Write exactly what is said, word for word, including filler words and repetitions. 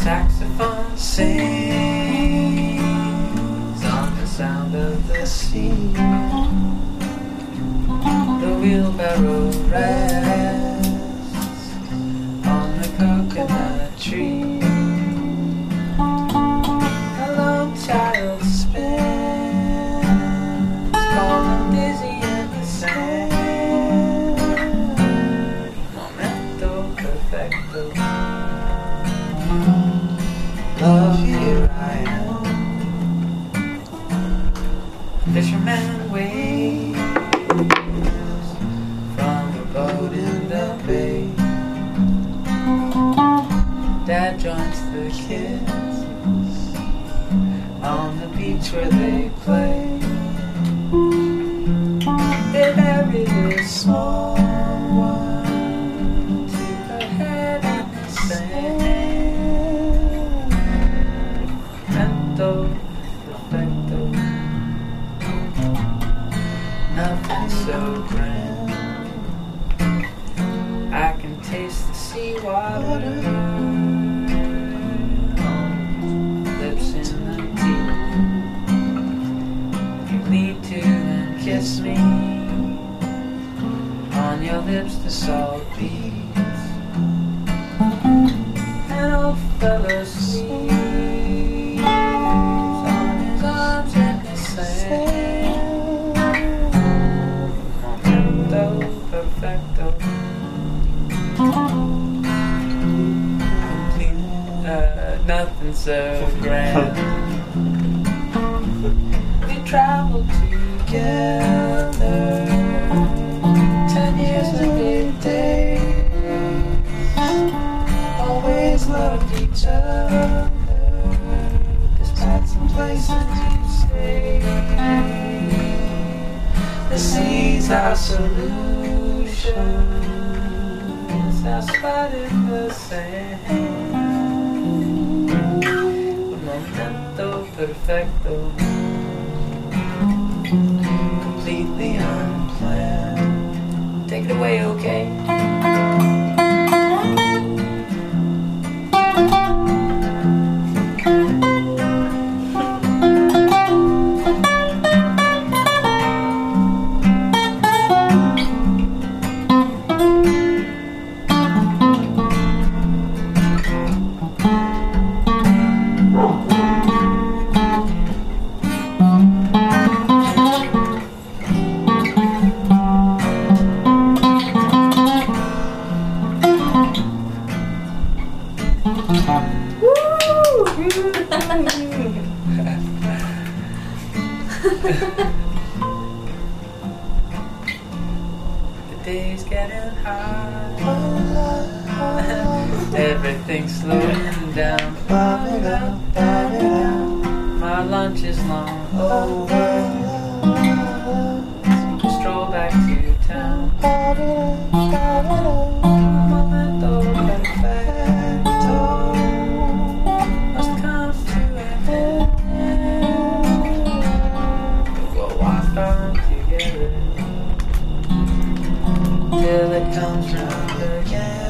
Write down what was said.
saxophone sings on the sound of the sea. The wheelbarrow rests on the coconut tree. A lone child spins, falling dizzy in the sand. Momento perfecto. Love, here I am. Fisherman waves from a boat in the bay. Dad joins the kids on the beach where they play. They bury the small one to her head in the sand. Perfecto, perfecto. Nothing so grand. I can taste the seawater on lips in the tea. You lean to and kiss me. On your lips the salt beads. An old fellow sleeps on his arms in the sand. Momento perfecto. Complete, uh, nothing so grand. We traveled together ten years and eight days. Always loved each other, despite some places you stay. The sea's our solution. Our spot in the sand. Un momento perfecto. Completely unplanned. Take it away, okay? The day's getting hot. Everything's slowing down. My lunch is long over. Stroll back to town. Momento perfecto must come to an end. We'll walk on together till it comes round again.